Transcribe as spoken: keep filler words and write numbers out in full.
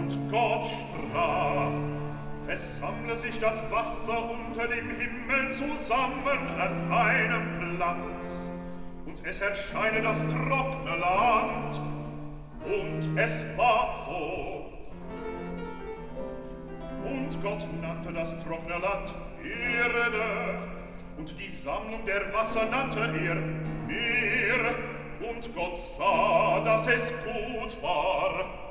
Und Gott sprach, es sammle sich das Wasser unter dem Himmel zusammen an einem Platz, und es erscheine das trockene Land, und es war so. Und Gott nannte das trockene Land Erde, und die Sammlung der Wasser nannte er Meer, und Gott sah, dass es gut war.